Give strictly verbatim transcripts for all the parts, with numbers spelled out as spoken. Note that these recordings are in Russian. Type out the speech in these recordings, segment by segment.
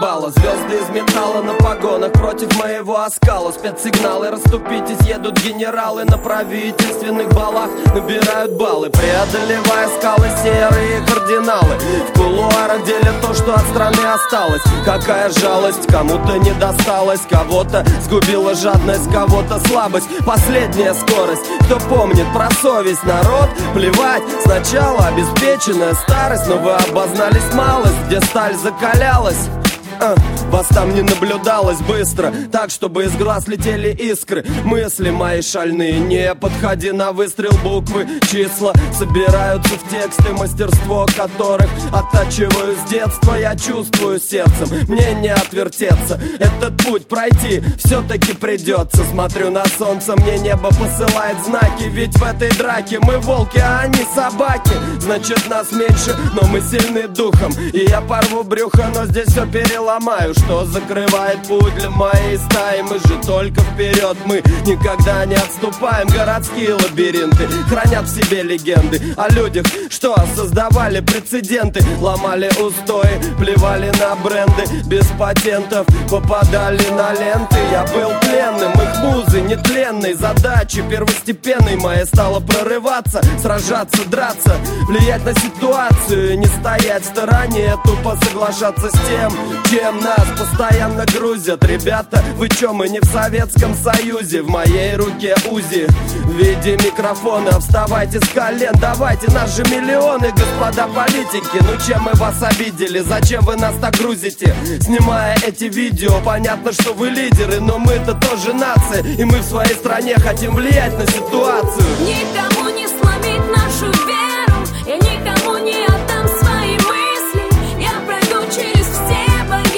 ебало. Звезды из металла на погонах против моего оскала. Спецсигналы, расступитесь, едут генералы. На правительственных балах набирают баллы, преодолевая скалы, серые кардиналы. В кулуарах делят то, что от страны осталось. Какая жалость, кому-то не досталось. Кого-то сгубила жадность, кого-то слабость. Последняя скорость, кто помнит про совесть, народ? Плевать, сначала обеспеченная старость. Но вы обознались малость, где сталь закалялась. А, вас там не наблюдалось быстро, так, чтобы из глаз летели искры. Мысли мои шальные, не подходи на выстрел. Буквы, числа собираются в тексты, мастерство которых оттачиваю с детства. Я чувствую сердцем, мне не отвертеться. Этот путь пройти все-таки придется. Смотрю на солнце, мне небо посылает знаки. Ведь в этой драке мы волки, а они собаки. Значит, нас меньше, но мы сильны духом. И я порву брюхо, но здесь все переломаю. Ломаю, что закрывает путь для моей стаи. Мы же только вперед, мы никогда не отступаем. Городские лабиринты хранят в себе легенды о людях, что создавали прецеденты. Ломали устои, плевали на бренды. Без патентов попадали на ленты. Я был пленным, их музы нетленной. Задачи первостепенной моей стало прорываться, сражаться, драться, влиять на ситуацию, не стоять в стороне, тупо соглашаться с тем, чем нас постоянно грузят. Ребята, вы чё, мы не в Советском Союзе. В моей руке УЗИ в виде микрофона. Вставайте с колен, давайте, нас же миллионы, господа политики. Ну чем мы вас обидели, зачем вы нас так грузите? Снимая эти видео, понятно, что вы лидеры, но мы-то тоже нация, и мы в своей стране хотим влиять на ситуацию. Никому не сломить нашу веру, я никому не отдам свои мысли. Я пройду через все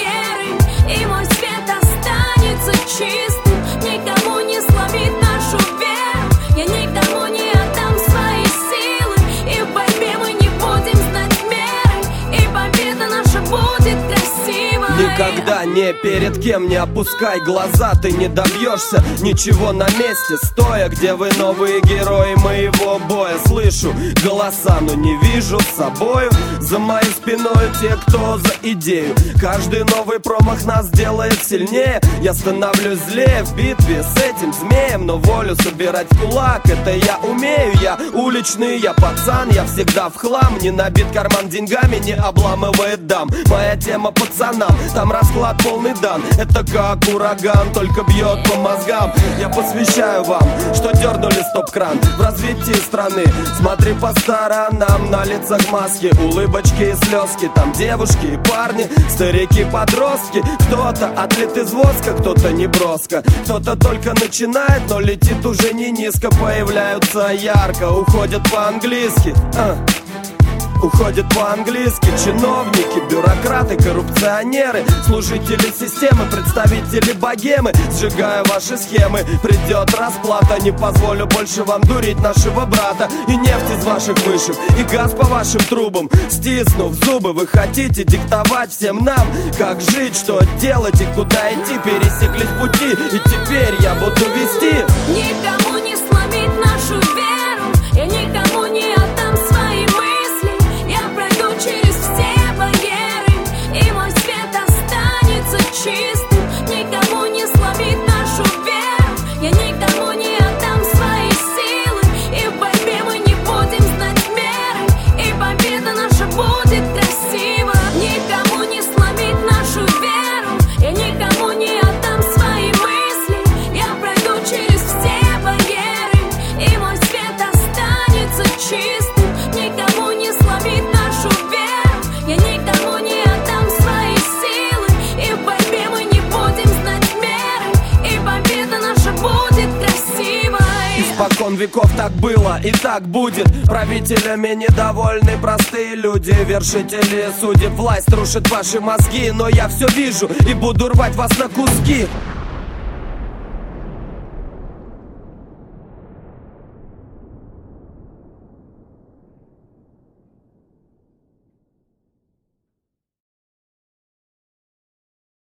и мой свет останется чистым. Никому не сломить нашу веру, я никому не отдам свои силы. И в борьбе мы не будем знать меры, и победа наша будет красивой. Никогда ни перед кем не опускай глаза. Ты не добьешься ничего на месте стоя. Где вы, новые герои моего боя? Слышу голоса, но не вижу с собою. За моей спиной те, кто за идею. Каждый новый промах нас делает сильнее. Я становлюсь злее в битве с этим змеем. Но волю собирать в кулак, это я умею. Я уличный, я пацан, я всегда в хлам. Не набит карман деньгами, не обламывает дам. Моя тема пацанам, там расклад полный дан. Это как ураган, только бьет по мозгам. Я посвящаю вам, что дернули стоп-кран в развитии страны. Смотри по сторонам, на лицах маски, улыбочки и слезки. Там девушки и парни, старики, подростки. Кто-то отлит из воска, кто-то не броско. Кто-то только начинает, но летит уже не низко. Появляются ярко, уходят по-английски. а. Уходят по-английски чиновники, бюрократы, коррупционеры, служители системы, представители богемы. Сжигая ваши схемы, придет расплата. Не позволю больше вам дурить нашего брата. И нефть из ваших вышек, и газ по вашим трубам. Стиснув зубы, вы хотите диктовать всем нам, как жить, что делать и куда идти. Пересеклись пути, и теперь я буду вести. Никому не сломить нашу веру, я никому не отдам свои мысли. Я пройду через все барьеры, и мой свет останется чистым. Никому не сломить нашу веру, я никому не отдам свои силы. И в борьбе мы не будем знать меры, и победа наша будет красива. Никому не сломить нашу веру, я никому не отдам свои мысли. Я пройду через все барьеры, и мой свет останется чистым. Никому не сломить нашу веру, я никому не отдам свои силы. И в борьбе мы не будем знать меры, и победа наша будет красивой. Испокон веков так было и так будет. Правителями недовольны простые люди. Вершители судеб, власть рушит ваши мозги. Но я все вижу и буду рвать вас на куски.